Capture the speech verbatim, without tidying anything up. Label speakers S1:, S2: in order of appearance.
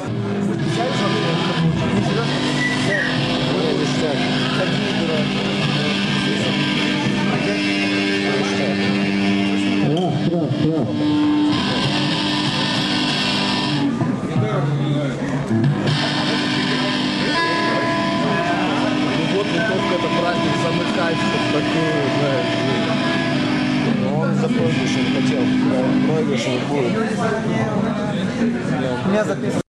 S1: Вот не только это праздник замыкать, чтобы такую, да, он за проигрышем хотел, проигрышем будет. У меня записано.